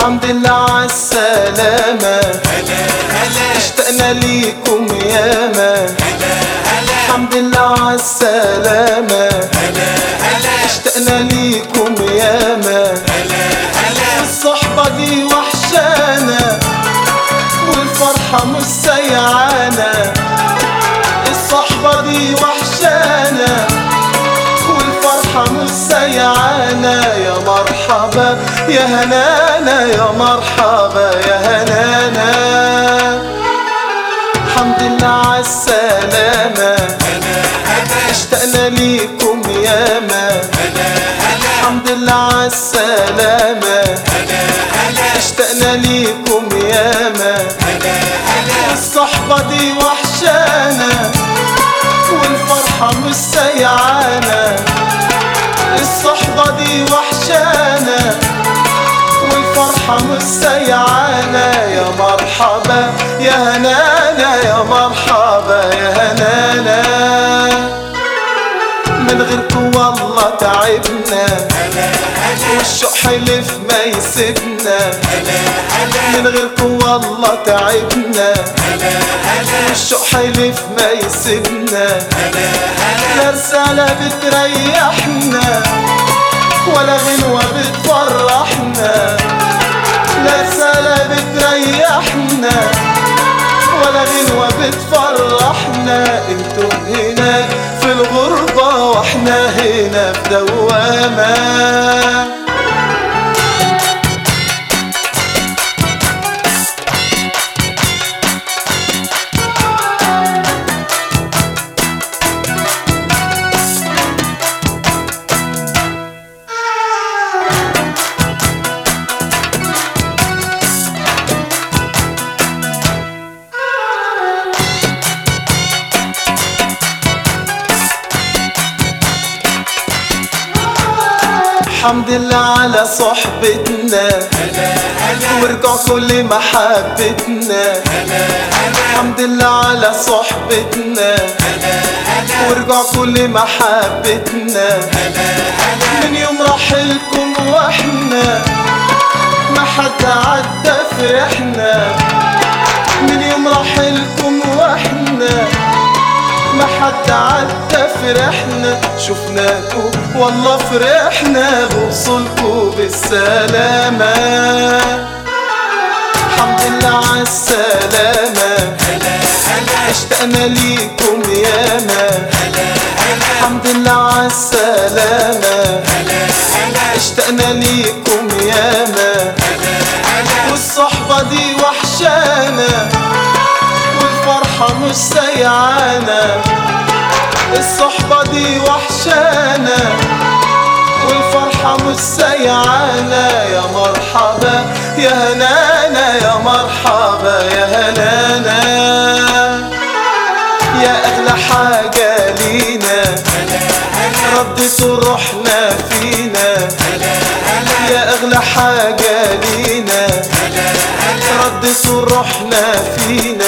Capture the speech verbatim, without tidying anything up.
الحمد لله عالسلامة، هلا هلا اشتقنا ليكم ياما. هلا هلا الحمد لله عالسلامة، هلا هلا اشتقنا ليكم ياما. هلا هلا الصحبة دي وحشانا والفرحة مش سيعانا. الصحبة دي وحشانا والفرحة مش سيعانا. يا مرحبا يا هنانا، يا مرحبا يا هنانا. الحمد لله عالسلامة، اشتقنا ليكم ياما. الحمد لله عالسلامة، اشتقنا ليكم ياما. الصحبة دي وحشانا والفرحة مش سيعانا. الصحبة دي وحشانا والفرحة مش سيعانا. يا مرحبا يا هنانا، يا مرحبا يا هنانا. من غيركم والله تعبنا والشوق حلف ما يسيبنا. من غيركم والله تعبنا والشوق حلف ما يسيبنا. لا رسالة بتريحنا ولا غنوة بتفرحنا. لا رسالة بتريحنا ولا غنوة بتفرحنا. انتم هناك في الغربة واحنا هنا في دوامة. الحمد لله على صحبتنا ورجع كل محبتنا. الحمد لله على صحبتنا ورجع كل محبتنا. من يوم رحلكم واحنا ما حد عدى فرحنا. من يوم رحلكم واحنا ما حد عدى فرحنا. شفناكو والله فرحنا بوصولكو بالسلامة. الحمد لله عالسلامة، اشتقنا ليكم ياما. الحمد لله عالسلامة، اشتقنا ليكم ياما. والصحبة دي وحشانا والفرحة مش سيعانا. الصحبة دي وحشانا والفرحة مش سيعانا. يا مرحبا يا هنانا، يا مرحبا يا هنانا. يا أغلى حاجة لينا ردتوا روحنا فينا. يا أغلى حاجة لينا ردتوا روحنا فينا.